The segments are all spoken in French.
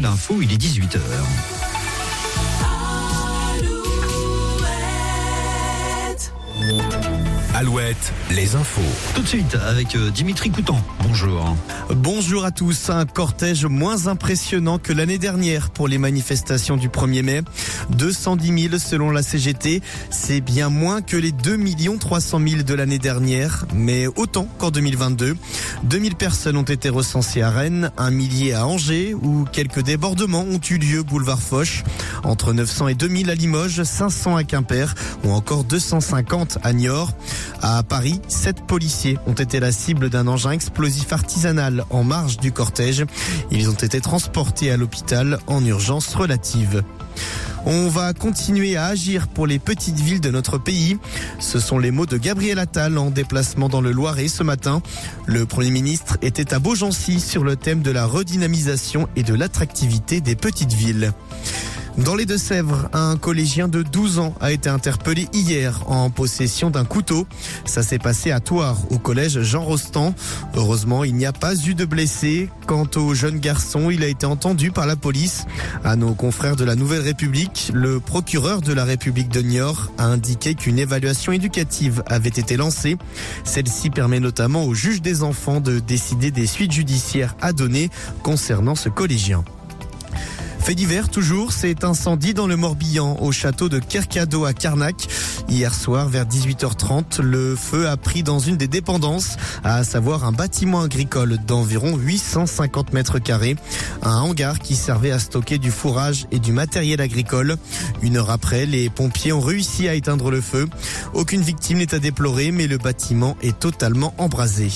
l'info, il est 18h. Alouette, les infos. Tout de suite avec Dimitri Coutan. Bonjour. Bonjour à tous. Un cortège moins impressionnant que l'année dernière pour les manifestations du 1er mai. 210 000 selon la CGT. C'est bien moins que les 2 300 000 de l'année dernière, mais autant qu'en 2022. 2000 personnes ont été recensées à Rennes, 1 millier à Angers, où quelques débordements ont eu lieu boulevard Foch. Entre 900 et 2000 à Limoges, 500 à Quimper, ou encore 250 à Niort. À Paris, 7 policiers ont été la cible d'un engin explosif artisanal en marge du cortège. Ils ont été transportés à l'hôpital en urgence relative. On va continuer à agir pour les petites villes de notre pays. Ce sont les mots de Gabriel Attal en déplacement dans le Loiret ce matin. Le Premier ministre était à Beaugency sur le thème de la redynamisation et de l'attractivité des petites villes. Dans les Deux-Sèvres, un collégien de 12 ans a été interpellé hier en possession d'un couteau. Ça s'est passé à Thouars, au collège Jean Rostand. Heureusement, il n'y a pas eu de blessés. Quant au jeune garçon, il a été entendu par la police. À nos confrères de la Nouvelle République, le procureur de la République de Niort a indiqué qu'une évaluation éducative avait été lancée. Celle-ci permet notamment au juge des enfants de décider des suites judiciaires à donner concernant ce collégien. Fait divers toujours, c'est incendie dans le Morbihan au château de Kercado à Carnac. Hier soir vers 18h30, le feu a pris dans une des dépendances, à savoir un bâtiment agricole d'environ 850 mètres carrés. Un hangar qui servait à stocker du fourrage et du matériel agricole. 1 heure après, les pompiers ont réussi à éteindre le feu. Aucune victime n'est à déplorer, mais le bâtiment est totalement embrasé.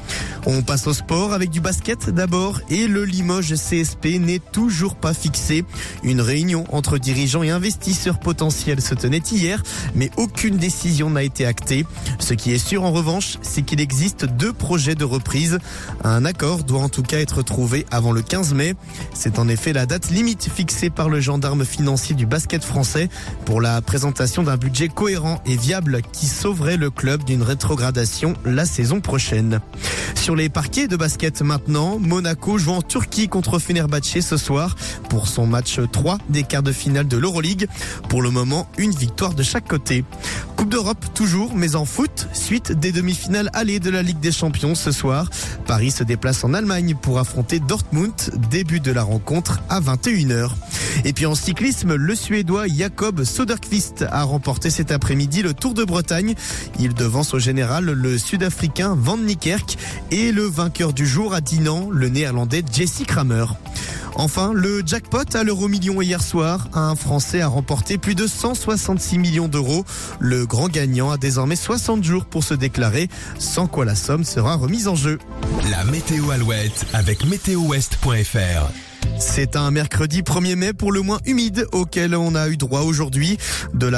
On passe au sport avec du basket d'abord et le Limoges CSP n'est toujours pas fixé. Une réunion entre dirigeants et investisseurs potentiels se tenait hier, mais aucune décision n'a été actée. Ce qui est sûr en revanche, c'est qu'il existe 2 projets de reprise. Un accord doit en tout cas être trouvé avant le 15 mai. C'est en effet la date limite fixée par le gendarme financier du basket français pour la présentation d'un budget cohérent et viable qui sauverait le club d'une rétrogradation la saison prochaine. Sur les parquets de basket maintenant, Monaco joue en Turquie contre Fenerbahçe ce soir pour son match 3 des quarts de finale de l'Euroleague. Pour le moment, une victoire de chaque côté. Coupe d'Europe toujours, mais en foot, suite des demi-finales allées de la Ligue des Champions ce soir. Paris se déplace en Allemagne pour affronter Dortmund. Début de la rencontre à 21h. Et puis en cyclisme, le Suédois Jakob Söderqvist a remporté cet après-midi le Tour de Bretagne. Il devance au général le Sud-Africain Van Niekerk et le vainqueur du jour à Dinan, le Néerlandais Jesse Kramer. Enfin, le jackpot à l'euro-million hier soir. Un Français a remporté plus de 166 millions d'euros. Le grand gagnant a désormais 60 jours pour se déclarer, sans quoi la somme sera remise en jeu. La météo Alouette avec météowest.fr. C'est un mercredi 1er mai pour le moins humide auquel on a eu droit aujourd'hui. De la